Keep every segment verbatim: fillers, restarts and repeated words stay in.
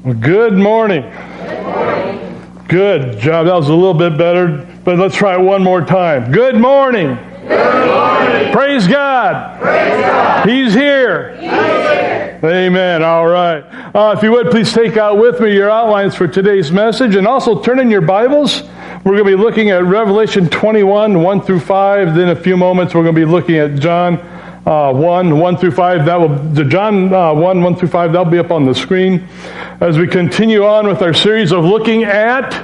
Well, good morning. Good morning. Good job. That was a little bit better, but let's try it one more time. Good morning. Good morning. Praise God. Praise God. He's here. He's here. Amen. All right. Uh, if you would, please take out with me your outlines for today's message, and also turn in your Bibles. We're going to be looking at Revelation twenty-one, one through five. Then in a few moments, we're going to be looking at John uh, one, one through five. That will, the John uh, one, one through five, that'll be up on the screen. As we continue on with our series of looking at...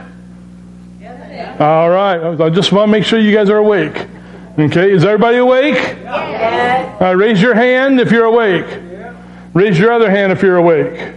All right. I just want to make sure you guys are awake. Okay. Is everybody awake? Yes. Uh, raise your hand if you're awake. Raise your other hand if you're awake.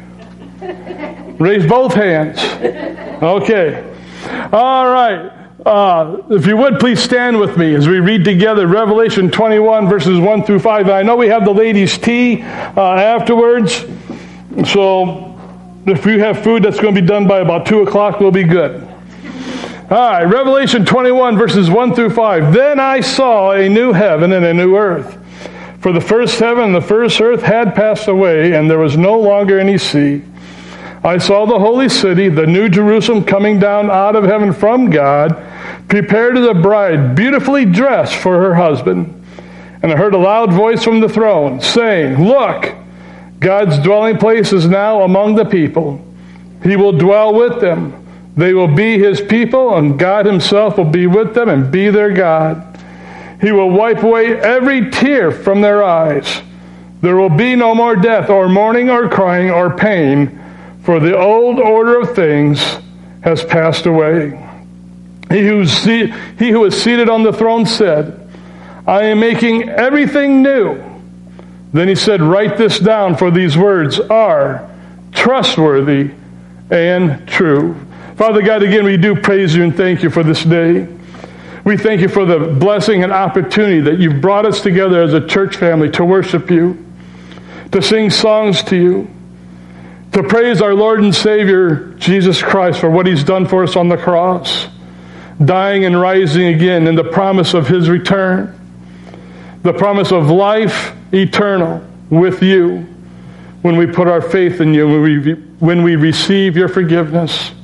Raise both hands. Okay. All right. Uh, if you would, please stand with me as we read together Revelation twenty-one, verses one through five. I know we have the ladies' tea uh, afterwards. So if you have food, that's going to be done by about two o'clock. We'll be good. All right. Revelation twenty-one, verses one through five. Then I saw a new heaven and a new earth. For the first heaven and the first earth had passed away, and there was no longer any sea. I saw the holy city, the new Jerusalem, coming down out of heaven from God, prepared as a bride, beautifully dressed for her husband. And I heard a loud voice from the throne, saying, Look, God's dwelling place is now among the people. He will dwell with them. They will be His people, and God Himself will be with them and be their God. He will wipe away every tear from their eyes. There will be no more death, or mourning, or crying, or pain, for the old order of things has passed away. He who, see, he who is seated on the throne said, I am making everything new. Then He said, Write this down, for these words are trustworthy and true. Father God, again, we do praise You and thank You for this day. We thank You for the blessing and opportunity that You've brought us together as a church family to worship You, to sing songs to You, to praise our Lord and Savior, Jesus Christ, for what He's done for us on the cross, dying and rising again, and the promise of His return, the promise of life eternal with You when we put our faith in You, when we, when we receive Your forgiveness.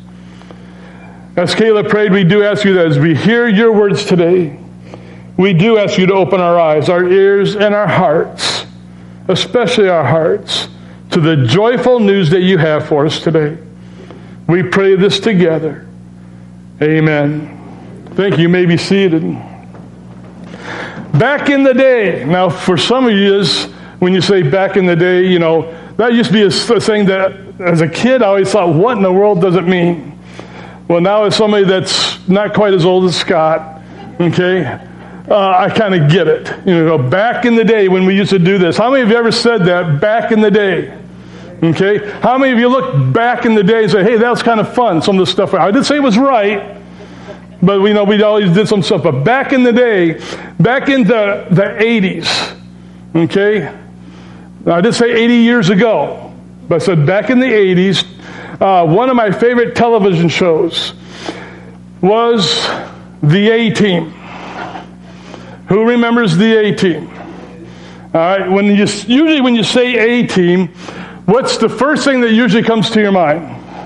As Caleb prayed, we do ask You that as we hear Your words today, we do ask You to open our eyes, our ears, and our hearts, especially our hearts, to the joyful news that You have for us today. We pray this together. Amen. Thank you. You may be seated. Back in the day. Now, for some of you, when you say back in the day, you know, that used to be a thing that, as a kid, I always thought, what in the world does it mean? Well, now as somebody that's not quite as old as Scott, okay, uh, I kind of get it. You know, back in the day when we used to do this. How many of you ever said that, back in the day? Okay? How many of you look back in the day and say, hey, that was kind of fun, some of the stuff. I didn't say it was right, but we know we always did some stuff. But back in the day, back in the, the eighties, okay? I did say eighty years ago, but I said back in the eighties, uh, one of my favorite television shows was The A-Team. Who remembers The A-Team? All right, when you, usually when you say A-Team, what's the first thing that usually comes to your mind?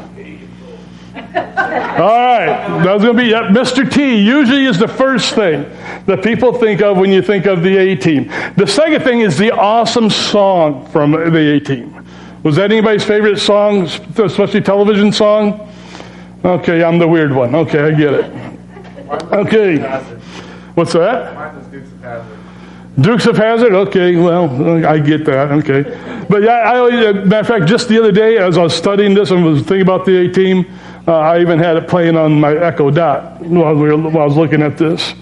All right, that was going to be yep, Mister T. Usually is the first thing that people think of when you think of the A-Team. The second thing is the awesome song from the A-Team. Was that anybody's favorite song, especially television song? Okay, I'm the weird one. Okay, I get it. Okay. What's that? Dukes of Hazzard. Dukes of Hazzard? Okay, well, I get that. Okay. But yeah, I always, matter of fact, just the other day, as I was studying this and was thinking about the A-Team, uh, I even had it playing on my Echo Dot while, we were, while I was looking at this.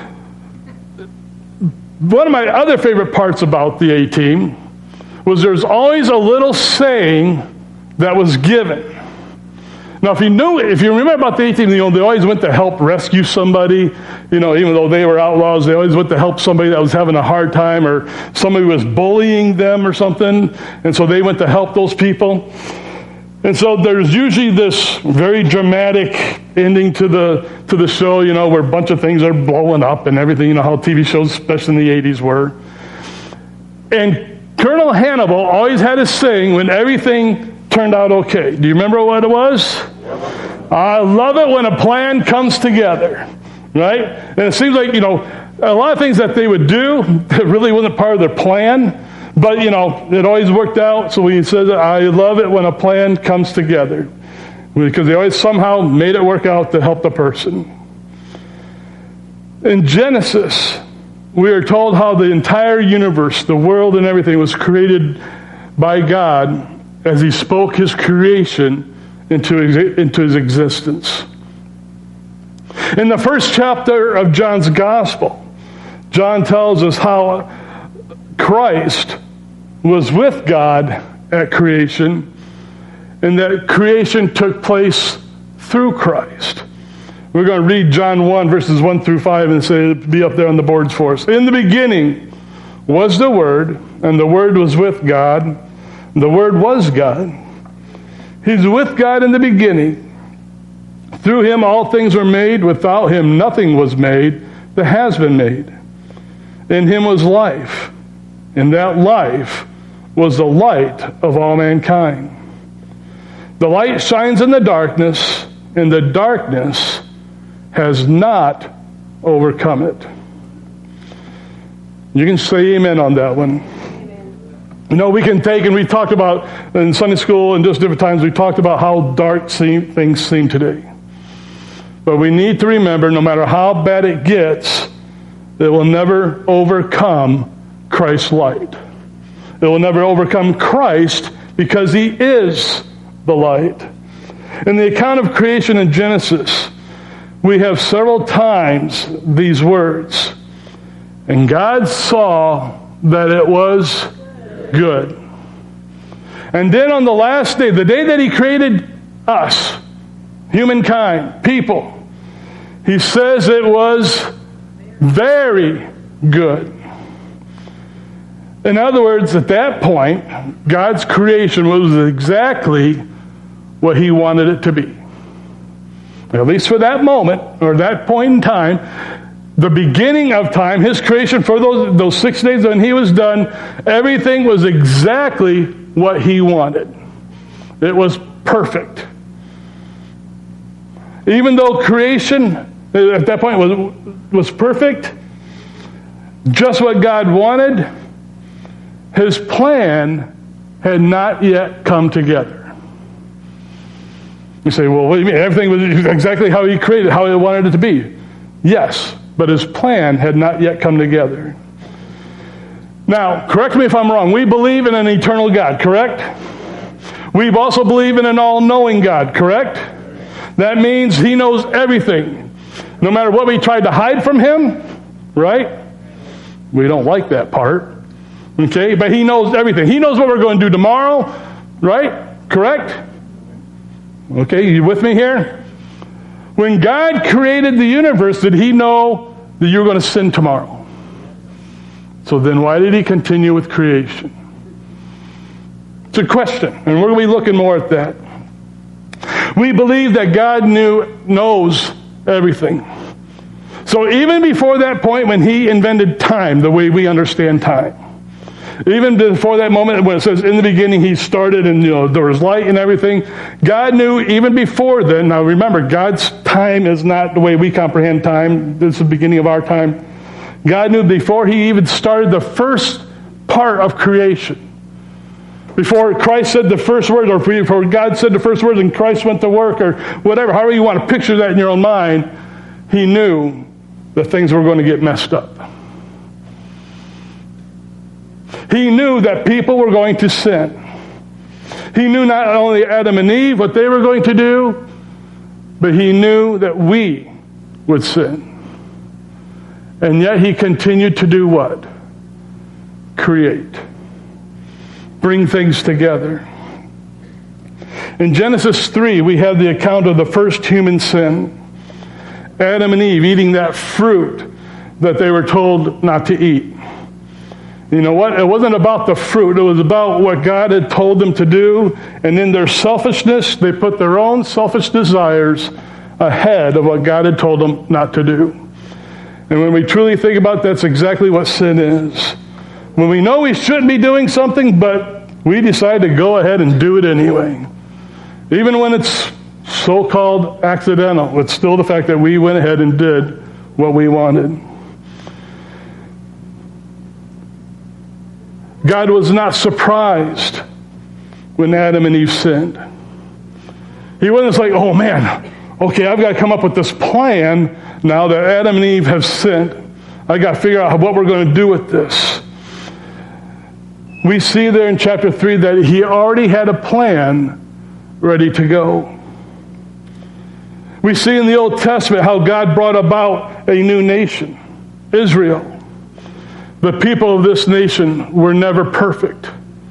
One of my other favorite parts about the A-Team was there's always a little saying that was given. Now, if you knew, if you remember about the A-Team, you know, they always went to help rescue somebody. You know, even though they were outlaws, they always went to help somebody that was having a hard time, or somebody was bullying them or something, and so they went to help those people. And so there's usually this very dramatic ending to the to the show, you know, where a bunch of things are blowing up and everything. You know how T V shows, especially in the eighties, were. And Colonel Hannibal always had a saying when everything turned out okay. Do you remember what it was? I love it when a plan comes together, right? And it seems like, you know, a lot of things that they would do that really wasn't part of their plan, but, you know, it always worked out. So he says, I love it when a plan comes together, because they always somehow made it work out to help the person. In Genesis, we are told how the entire universe, the world and everything, was created by God as he spoke his creation into, into his existence. In the first chapter of John's Gospel, John tells us how Christ was with God at creation, and that creation took place through Christ. We're going to read John one, verses one through five, and say it'll be up there on the boards for us. In the beginning was the Word, and the Word was with God. And the Word was God. He's with God in the beginning. Through him all things were made. Without him nothing was made that has been made. In him was life, and that life was the light of all mankind. The light shines in the darkness, and the darkness has not overcome it. You can say amen on that one. Amen. You know, we can take, and we talked about in Sunday school and just different times, we talked about how dark seem, things seem today. But we need to remember, no matter how bad it gets, it will never overcome Christ's light. It will never overcome Christ, because he is the light. In the account of creation in Genesis, we have several times these words. And God saw that it was good. And then on the last day, the day that he created us, humankind, people, he says it was very good. In other words, at that point, God's creation was exactly what he wanted it to be. At least for that moment, or that point in time, the beginning of time, his creation for those, those six days when he was done, everything was exactly what he wanted. It was perfect. Even though creation at that point was, was perfect, just what God wanted, his plan had not yet come together. You say, well, what do you mean? Everything was exactly how he created, how he wanted it to be. Yes, but his plan had not yet come together. Now, correct me if I'm wrong. We believe in an eternal God, correct? We also believe in an all-knowing God, correct? That means he knows everything. No matter what we tried to hide from him, right? We don't like that part. Okay? But he knows everything. He knows what we're going to do tomorrow, right? Correct? Okay, you with me here? When God created the universe, did he know that you were going to sin tomorrow? So then why did he continue with creation? It's a question, and we're going to be looking more at that. We believe that God knew, knows everything. So even before that point when he invented time, the way we understand time, even before that moment when it says in the beginning he started and you know there was light and everything, God knew even before then. Now remember, God's time is not the way we comprehend time. This is the beginning of our time. God knew before he even started the first part of creation. Before Christ said the first words, or before God said the first words and Christ went to work, or whatever, however you want to picture that in your own mind, he knew that things were going to get messed up. He knew that people were going to sin. He knew not only Adam and Eve, what they were going to do, but he knew that we would sin. And yet he continued to do what? Create. Bring things together. In Genesis three, we have the account of the first human sin. Adam and Eve eating that fruit that they were told not to eat. You know what? It wasn't about the fruit. It was about what God had told them to do. And in their selfishness, they put their own selfish desires ahead of what God had told them not to do. And when we truly think about it, that's exactly what sin is. When we know we shouldn't be doing something, but We decide to go ahead and do it anyway. Even when it's so-called accidental, it's still the fact that we went ahead and did what we wanted. God was not surprised when Adam and Eve sinned. He wasn't like, oh man, okay, I've got to come up with this plan now that Adam and Eve have sinned. I've got to figure out what we're going to do with this. We see there in chapter three that he already had a plan ready to go. We see in the Old Testament how God brought about a new nation, Israel. The people of this nation were never perfect.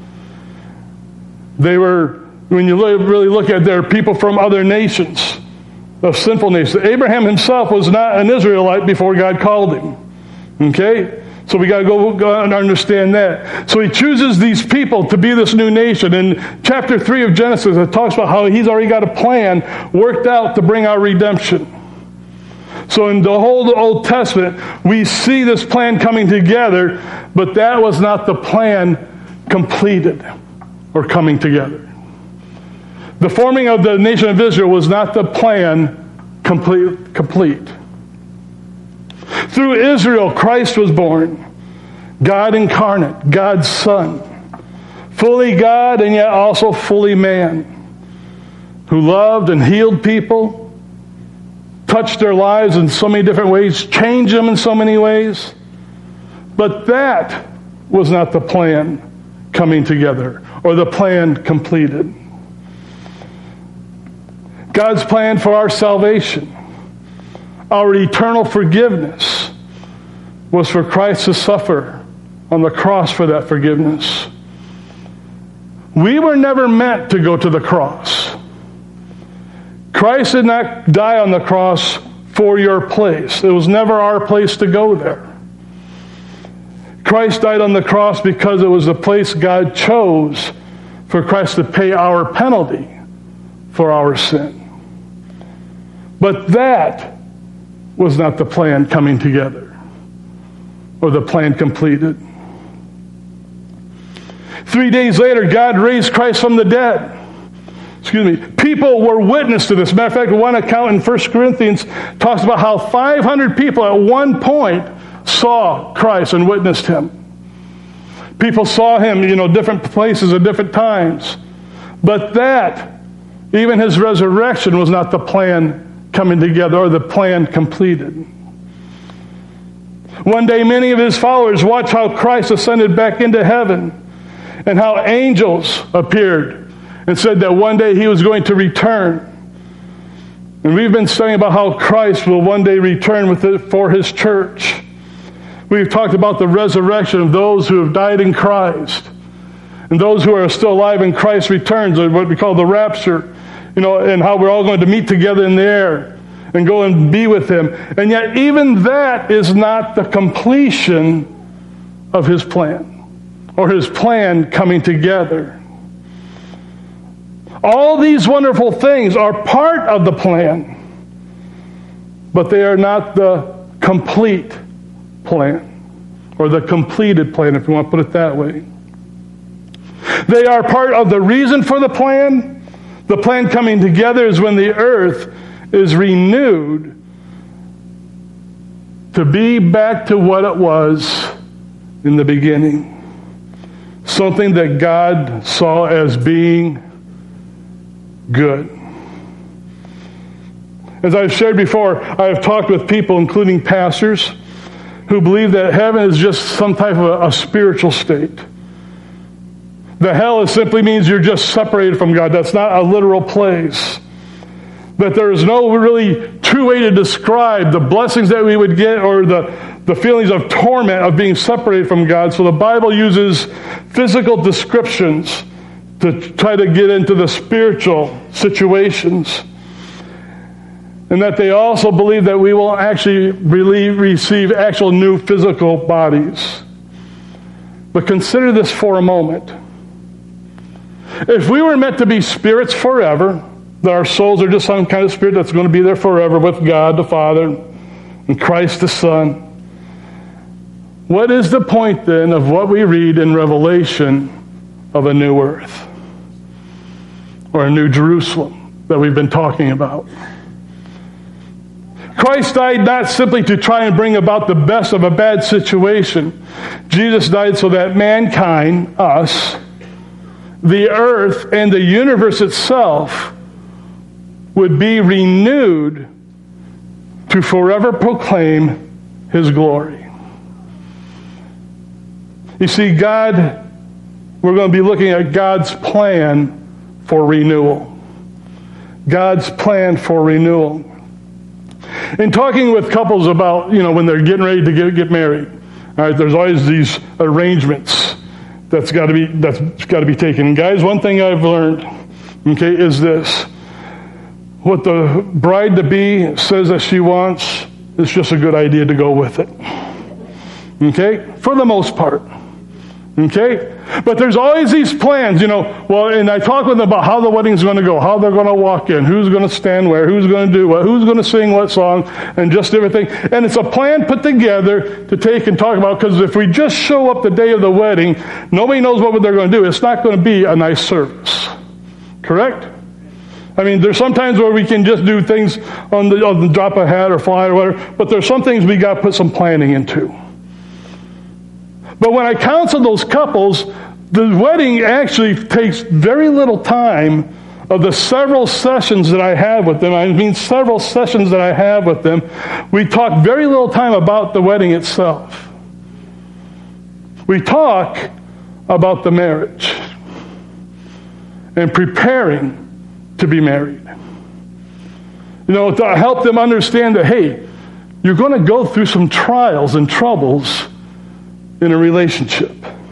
They were, when you really look at it, they're people from other nations, of sinful nations. Abraham himself was not an Israelite before God called him. Okay? So we got to go, go and understand that. So he chooses these people to be this new nation. In chapter three of Genesis, it talks about how he's already got a plan worked out to bring our redemption. So in the whole Old Testament, we see this plan coming together, but that was not the plan completed or coming together. The forming of the nation of Israel was not the plan complete. complete. Through Israel, Christ was born, God incarnate, God's Son, fully God and yet also fully man, who loved and healed people, touched their lives in so many different ways, changed them in so many ways. But that was not the plan coming together or the plan completed. God's plan for our salvation, our eternal forgiveness, was for Christ to suffer on the cross for that forgiveness. We were never meant to go to the cross. Christ did not die on the cross for your place. It was never our place to go there. Christ died on the cross because it was the place God chose for Christ to pay our penalty for our sin. But that was not the plan coming together or the plan completed. Three days later, God raised Christ from the dead. Excuse me. People were witness to this. Matter of fact, one account in First Corinthians talks about how five hundred people at one point saw Christ and witnessed him. People saw him, you know, different places at different times. But that, even his resurrection, was not the plan coming together or the plan completed. One day, many of his followers watched how Christ ascended back into heaven and how angels appeared and said that one day he was going to return. And we've been studying about how Christ will one day return with it for his church. We've talked about the resurrection of those who have died in Christ. And those who are still alive in Christ returns, or what we call the rapture. You know, and how we're all going to meet together in the air and go and be with him. And yet even that is not the completion of his plan, or his plan coming together. All these wonderful things are part of the plan, but they are not the complete plan, or the completed plan, if you want to put it that way. They are part of the reason for the plan. The plan coming together is when the earth is renewed to be back to what it was in the beginning. Something that God saw as being good. As I've shared before, I have talked with people, including pastors, who believe that heaven is just some type of a, a spiritual state. The hell is simply means you're just separated from God. That's not a literal place. That there is no really true way to describe the blessings that we would get or the, the feelings of torment of being separated from God. So the Bible uses physical descriptions to try to get into the spiritual situations. And that they also believe that we will actually really receive actual new physical bodies. But consider this for a moment. If we were meant to be spirits forever, that our souls are just some kind of spirit that's going to be there forever with God the Father and Christ the Son, what is the point then of what we read in Revelation of a new earth, or a new Jerusalem that we've been talking about. Christ died not simply to try and bring about the best of a bad situation. Jesus died so that mankind, us, the earth, and the universe itself would be renewed to forever proclaim His glory. You see, God, we're going to be looking at God's plan for renewal. God's plan for renewal. In talking with couples about, you know, when they're getting ready to get, get married, all right, there's always these arrangements that's got to be that's got to be taken. And guys, one thing I've learned, okay, is this: what the bride-to-be says that she wants, it's just a good idea to go with it. Okay, for the most part. Okay? But there's always these plans, you know, well, and I talk with them about how the wedding's going to go, how they're going to walk in, who's going to stand where, who's going to do what, who's going to sing what song, and just everything. And it's a plan put together to take and talk about, because if we just show up the day of the wedding, nobody knows what they're going to do. It's not going to be a nice service. Correct? I mean, there's sometimes where we can just do things on the, on the drop of a hat or fly or whatever, but there's some things we got to put some planning into. But when I counsel those couples, the wedding actually takes very little time of the several sessions that I have with them. I mean, several sessions that I have with them. We talk very little time about the wedding itself. We talk about the marriage and preparing to be married. You know, to help them understand that, hey, you're going to go through some trials and troubles in a relationship.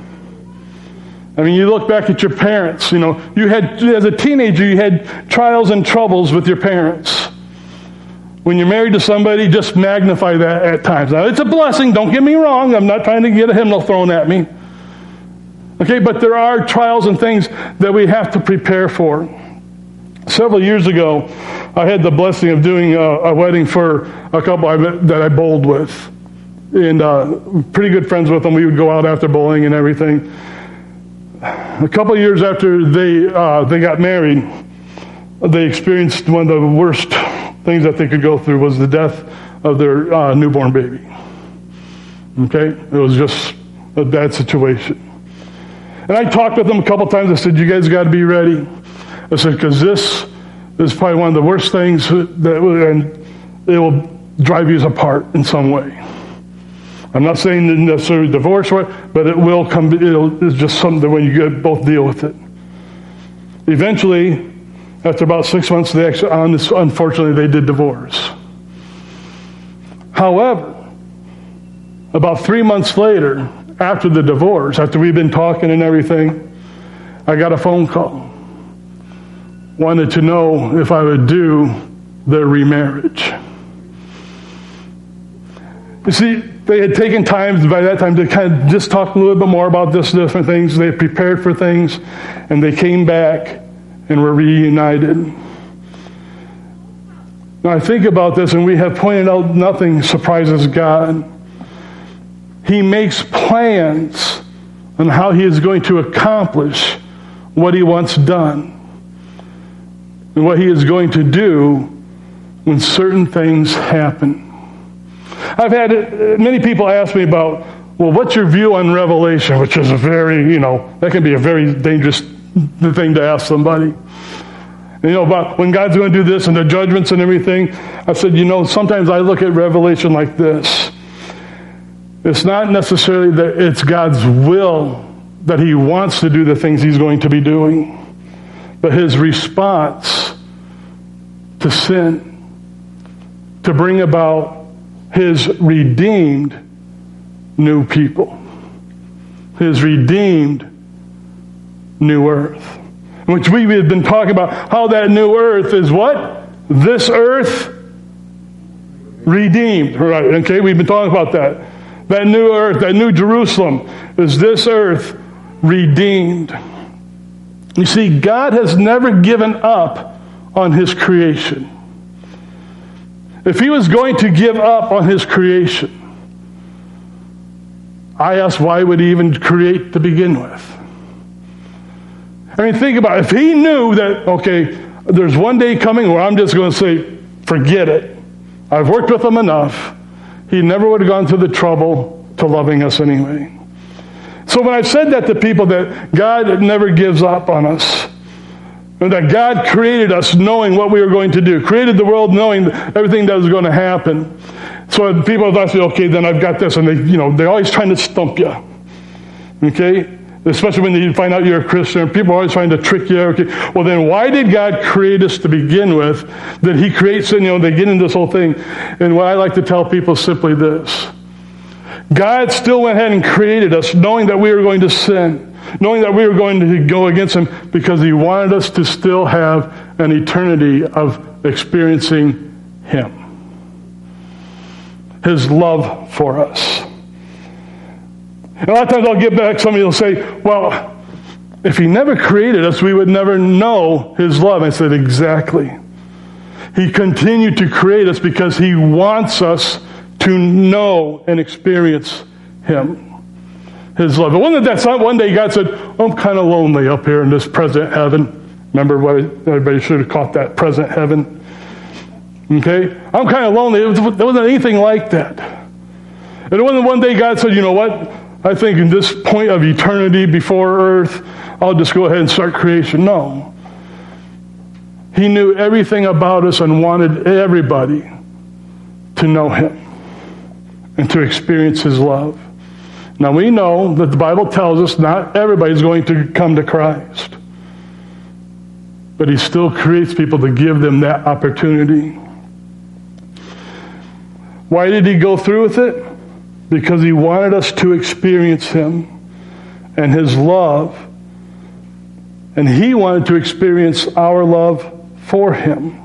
I mean, you look back at your parents, you know, you had, as a teenager, you had trials and troubles with your parents. When you're married to somebody, just magnify that at times. Now, it's a blessing, don't get me wrong. I'm not trying to get a hymnal thrown at me. Okay, but there are trials and things that we have to prepare for. Several years ago, I had the blessing of doing a, a wedding for a couple I, that I bowled with. And uh, pretty good friends with them. We would go out after bowling and everything. A couple of years after they uh, they got married, they experienced one of the worst things that they could go through was the death of their uh, newborn baby. Okay? It was just a bad situation. And I talked with them a couple times. I said, you guys got to be ready. I said, because this is probably one of the worst things that will, and it will drive you apart in some way. I'm not saying necessarily divorce, but it will come. It'll, it's just something that when you both deal with it. Eventually, after about six months, they actually, unfortunately, they did divorce. However, about three months later, after the divorce, after we've been talking and everything, I got a phone call. Wanted to know if I would do their remarriage. You see, they had taken time by that time to kind of just talk a little bit more about this different things. They had prepared for things, and they came back and were reunited. Now I think about this, and we have pointed out nothing surprises God. He makes plans on how He is going to accomplish what He wants done and what He is going to do when certain things happen. I've had many people ask me about, well, what's your view on Revelation, which is a very, you know, that can be a very dangerous thing to ask somebody. You know, about when God's going to do this and the judgments and everything. I said, you know, sometimes I look at Revelation like this. It's not necessarily that it's God's will that He wants to do the things He's going to be doing, but His response to sin, to bring about His redeemed new people, His redeemed new earth, which we have been talking about how that new earth is what? This earth redeemed. Right, okay, we've been talking about that. That new earth, that new Jerusalem is this earth redeemed. You see, God has never given up on His creation. If He was going to give up on His creation, I ask, why would He even create to begin with? I mean, think about it. If he knew that, okay, there's one day coming where I'm just going to say, forget it. I've worked with him enough. He never would have gone to the trouble to loving us anyway. So when I've said that to people, that God never gives up on us, and that God created us knowing what we were going to do, created the world knowing everything that was going to happen. So when people thought, okay, then I've got this, and they, you know, they're always trying to stump you. Okay? Especially when you find out you're a Christian, people are always trying to trick you. Okay, well then why did God create us to begin with? That he creates, you know, they get into this whole thing. And what I like to tell people is simply this. God still went ahead and created us knowing that we were going to sin, knowing that we were going to go against him, because he wanted us to still have an eternity of experiencing him. His love for us. And a lot of times I'll get back, somebody will say, well, if he never created us, we would never know his love. I said, exactly. He continued to create us because he wants us to know and experience him, his love. But wasn't that one day God said, I'm kind of lonely up here in this present heaven. Remember, what everybody should have caught that, present heaven. Okay? I'm kind of lonely. There wasn't anything like that. And it wasn't one day God said, you know what? I think in this point of eternity before earth, I'll just go ahead and start creation. No. He knew everything about us and wanted everybody to know him and to experience his love. Now we know that the Bible tells us not everybody's going to come to Christ. But he still creates people to give them that opportunity. Why did he go through with it? Because he wanted us to experience him and his love. And he wanted to experience our love for him.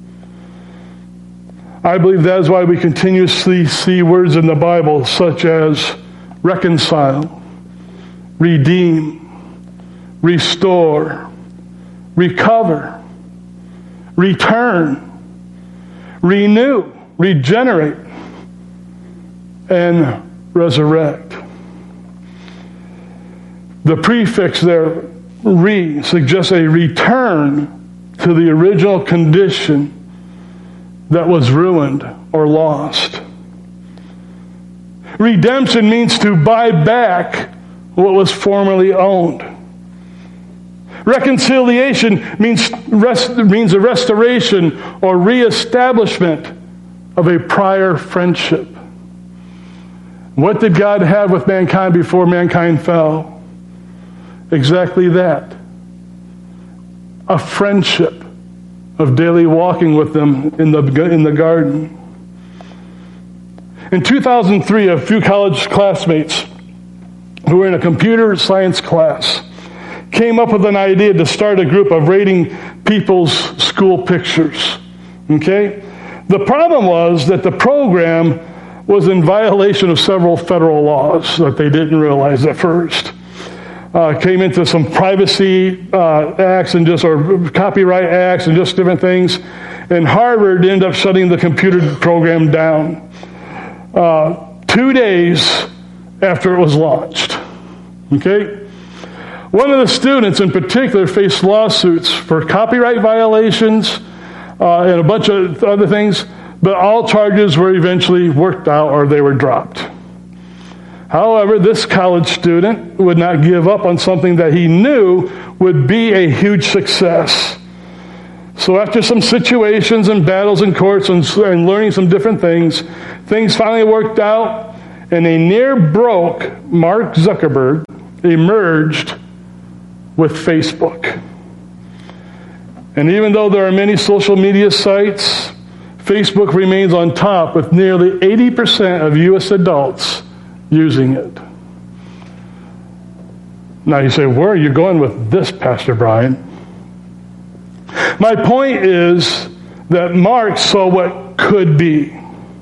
I believe that is why we continuously see words in the Bible such as reconcile, redeem, restore, recover, return, renew, regenerate, and resurrect. The prefix there, re, suggests a return to the original condition that was ruined or lost. Redemption means to buy back what was formerly owned. Reconciliation means, rest, means a restoration or reestablishment of a prior friendship. What did God have with mankind before mankind fell? Exactly that. A friendship of daily walking with them in the, in the garden. In two thousand three, a few college classmates who were in a computer science class came up with an idea to start a group of rating people's school pictures. Okay? The problem was that the program was in violation of several federal laws that they didn't realize at first. Uh, came into some privacy uh, acts and just, or copyright acts and just different things. And Harvard ended up shutting the computer program down uh, two days after it was launched. Okay? One of the students in particular faced lawsuits for copyright violations uh, and a bunch of other things, but all charges were eventually worked out or they were dropped. However, this college student would not give up on something that he knew would be a huge success. So after some situations and battles in courts and, and learning some different things, things finally worked out, and a near-broke Mark Zuckerberg emerged with Facebook. And even though there are many social media sites, Facebook remains on top with nearly eighty percent of U S adults using it. Now you say, where are you going with this, Pastor Brian? My point is that Mark saw what could be.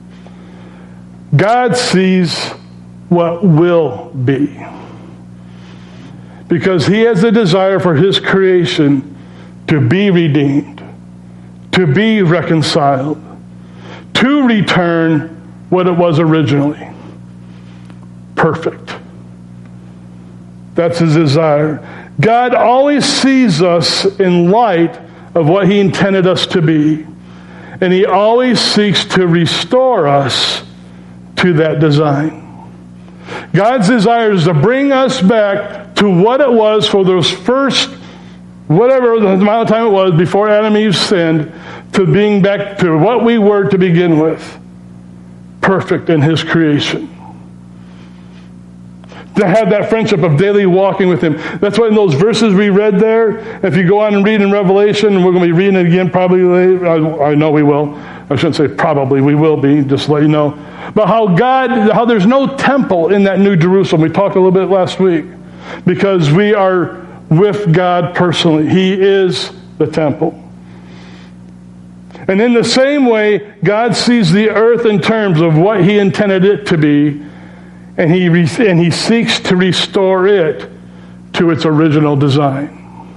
God sees what will be. Because he has a desire for his creation to be redeemed, to be reconciled, to return what it was originally. Perfect. That's his desire. God always sees us in light of what He intended us to be. And He always seeks to restore us to that design. God's desire is to bring us back to what it was for those first, whatever the amount of time it was before Adam and Eve sinned, to being back to what we were to begin with. Perfect in His creation. To have that friendship of daily walking with Him. That's why in those verses we read there, if you go on and read in Revelation, and we're going to be reading it again probably later, I, I know we will. I shouldn't say probably, we will be, just to let you know. But how God, how there's no temple in that New Jerusalem. We talked a little bit last week. Because we are with God personally. He is the temple. And in the same way, God sees the earth in terms of what He intended it to be, and He re- and He seeks to restore it to its original design.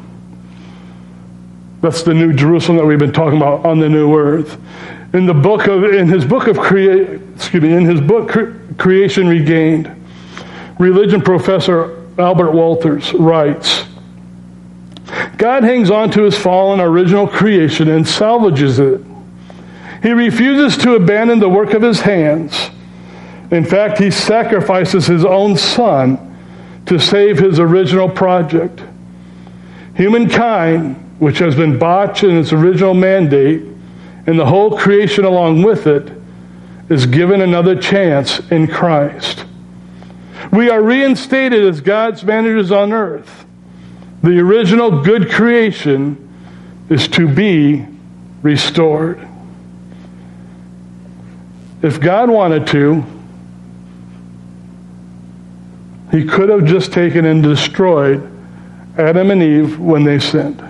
That's the New Jerusalem that we've been talking about on the new earth. In the book of in his book of crea- excuse me, in his book Cre- Creation Regained, religion professor Albert Walters writes, God hangs on to His fallen original creation and salvages it. He refuses to abandon the work of His hands. In fact, He sacrifices His own Son to save His original project. Humankind, which has been botched in its original mandate, and the whole creation along with it, is given another chance in Christ. We are reinstated as God's managers on earth. The original good creation is to be restored. If God wanted to, He could have just taken and destroyed Adam and Eve when they sinned.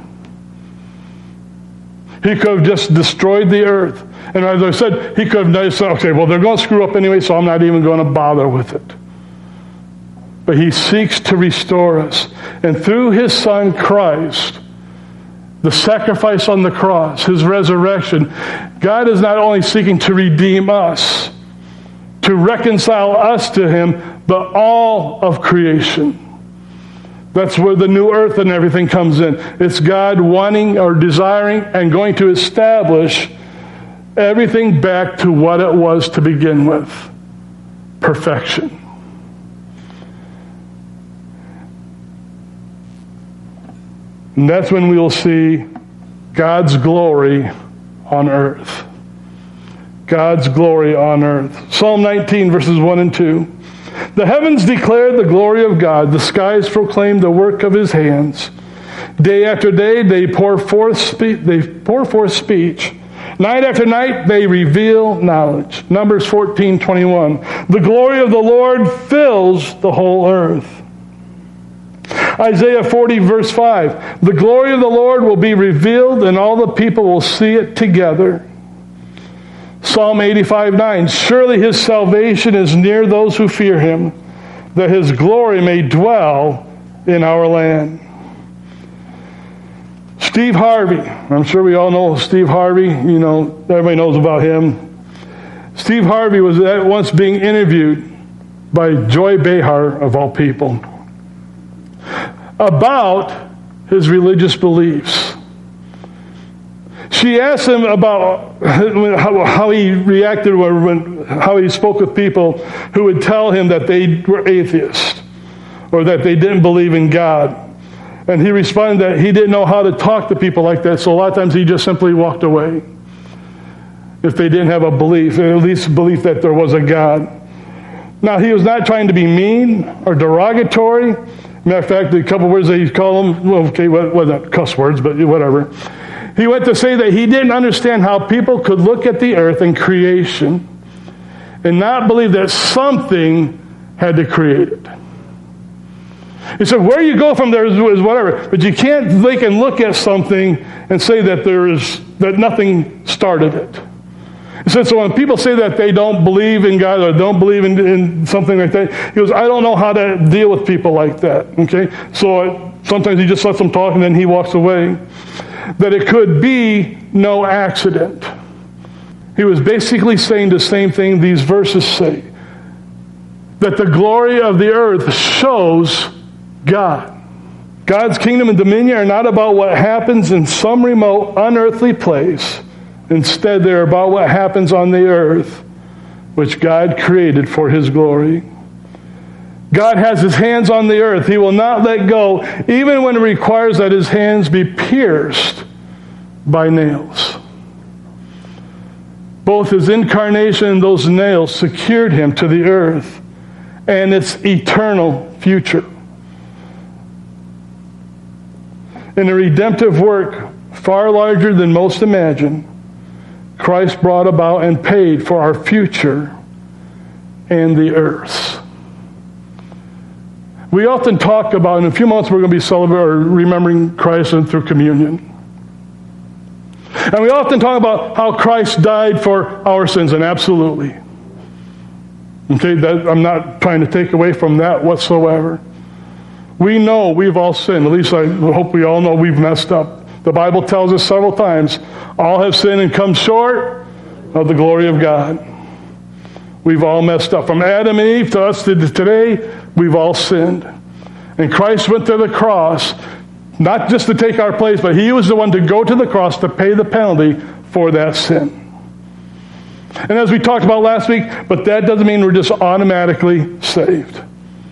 He could have just destroyed the earth. And as I said, He could have said, okay, well, they're going to screw up anyway, so I'm not even going to bother with it. But He seeks to restore us. And through His Son Christ, the sacrifice on the cross, His resurrection, God is not only seeking to redeem us, to reconcile us to Him, but all of creation. That's where the new earth and everything comes in. It's God wanting or desiring and going to establish everything back to what it was to begin with. Perfection. And that's when we will see God's glory on earth. God's glory on earth. Psalm nineteen, verses one and two. The heavens declare the glory of God. The skies proclaim the work of His hands. Day after day they pour forth spe- they pour forth speech. Night after night they reveal knowledge. Numbers fourteen twenty-one. The glory of the Lord fills the whole earth. Isaiah forty verse five. The glory of the Lord will be revealed and all the people will see it together. Psalm eighty-five nine. Surely His salvation is near those who fear Him, that His glory may dwell in our land. Steve Harvey. I'm sure we all know Steve Harvey. You know, everybody knows about him. Steve Harvey was at once being interviewed by Joy Behar, of all people, about his religious beliefs. She asked him about how, how he reacted when, how he spoke with people who would tell him that they were atheists or that they didn't believe in God. And he responded that he didn't know how to talk to people like that, so a lot of times he just simply walked away if they didn't have a belief, or at least a belief that there was a God. Now, he was not trying to be mean or derogatory. Matter of fact, a couple words that he called them, well, okay, well, not cuss words, but whatever. He went to say that he didn't understand how people could look at the earth and creation and not believe that something had to create it. He said, where you go from there is, is whatever, but you can't they can look at something and say that there is that nothing started it. He said, so when people say that they don't believe in God or don't believe in, in something like that, he goes, I don't know how to deal with people like that. Okay, so sometimes he just lets them talk and then he walks away. That it could be no accident. He was basically saying the same thing these verses say. That the glory of the earth shows God. God's kingdom and dominion are not about what happens in some remote, unearthly place. Instead, they're about what happens on the earth, which God created for His glory. God has His hands on the earth. He will not let go, even when it requires that His hands be pierced by nails. Both His incarnation and those nails secured Him to the earth and its eternal future. In a redemptive work far larger than most imagine, Christ brought about and paid for our future and the earth. We often talk about, in a few months we're going to be celebrating or remembering Christ and through communion. And we often talk about how Christ died for our sins, and absolutely. Okay, that, I'm not trying to take away from that whatsoever. We know we've all sinned. At least I hope we all know we've messed up. The Bible tells us several times, all have sinned and come short of the glory of God. We've all messed up. From Adam and Eve to us to today, we've all sinned. And Christ went to the cross, not just to take our place, but He was the one to go to the cross to pay the penalty for that sin. And as we talked about last week, but that doesn't mean we're just automatically saved.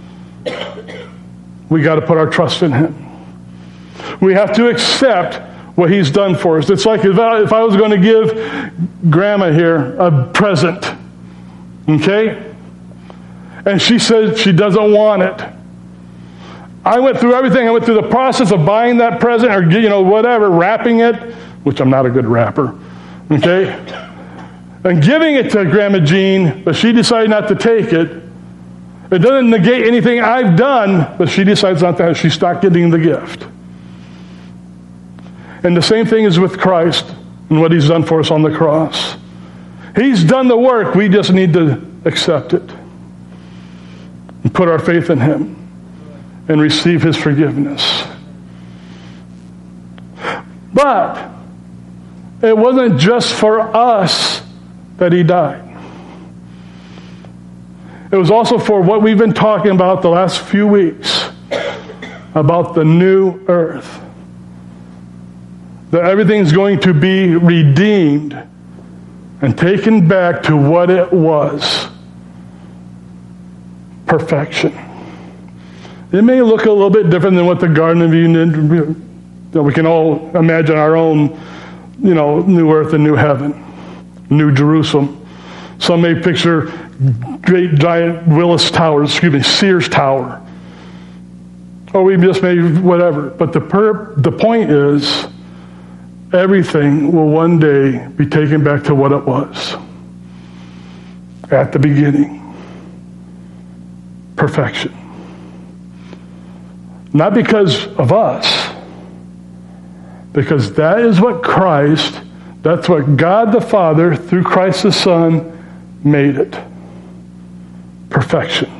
We got to put our trust in Him. We have to accept what He's done for us. It's like if I, if I was going to give Grandma here a present, okay? And she said she doesn't want it. I went through everything. I went through the process of buying that present or, you know, whatever, wrapping it, which I'm not a good wrapper, okay? And giving it to Grandma Jean, but she decided not to take it. It doesn't negate anything I've done, but she decides not to. She stopped getting the gift. And the same thing is with Christ and what He's done for us on the cross. He's done the work. We just need to accept it and put our faith in Him and receive His forgiveness. But it wasn't just for us that He died. It was also for what we've been talking about the last few weeks, about the new earth. That everything's going to be redeemed and taken back to what it was. Perfection. It may look a little bit different than what the Garden of Eden did. We can all imagine our own, you know, new earth and new heaven, new Jerusalem. Some may picture great giant Willis Towers, excuse me, Sears Tower. Or we just may, whatever. But the per, the point is, everything will one day be taken back to what it was at the beginning. Perfection. Not because of us, because that is what Christ, that's what God the Father, through Christ the Son, made it. Perfection.